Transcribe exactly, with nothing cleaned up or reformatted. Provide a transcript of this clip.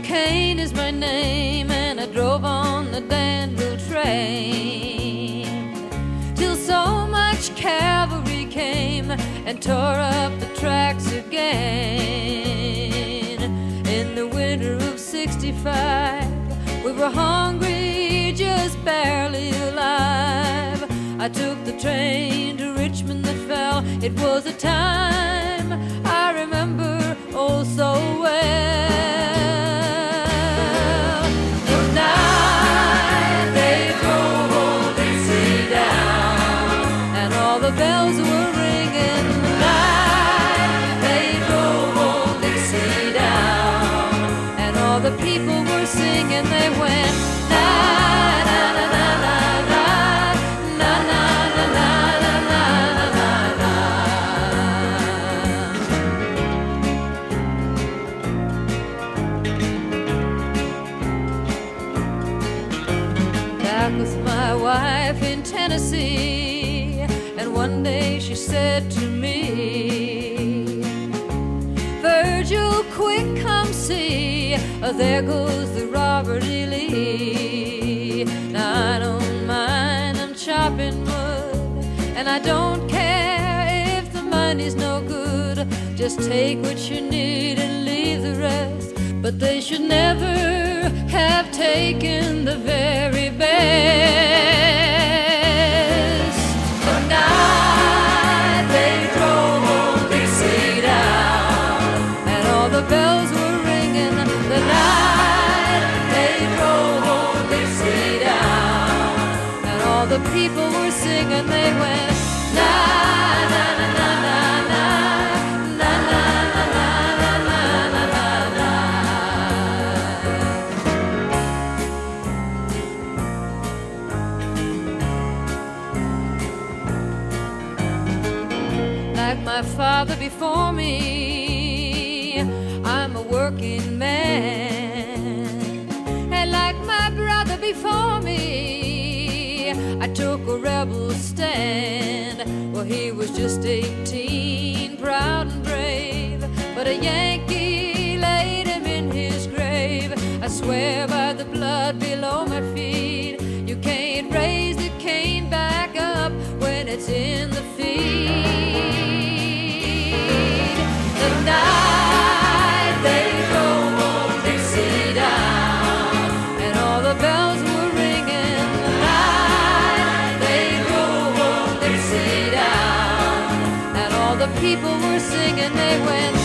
Kane is my name, and I drove on the Danville train till so much cavalry came and tore up the tracks again. In the winter of sixty-five, we were hungry, just barely alive. I took the train to Richmond that fell. It was a time I remember oh so well. The night they drove old Dixie down, and all the bells were ringing. The night they drove old Dixie down, and all the people were singing. They went na na na na na na na na na na na na na. Back with my wife in Tennessee, and one day she said to me, Virgil, quick, come see, oh, there goes the Robert E. Lee. Now I don't mind, I'm chopping wood, and I don't care if the money's no good. Just take what you need and leave the rest. But they should never have taken the very best. The night they drove old Dixie down, and all the bells were ringing. The night they drove old Dixie down, and all the people were singing. They went na na na na na na na na na na na na na. Like my father before me, I'm a working man, and like my brother before me, I took a rebel stand. Well, he was just eighteen, proud and brave, but a Yankee laid him in his grave. I swear by the blood below my feet, you can't raise the cane back up when it's in the feed. The night they drove old Dixie down, and all the bells were ringing. The night they drove old Dixie down, and all the people were singing. They went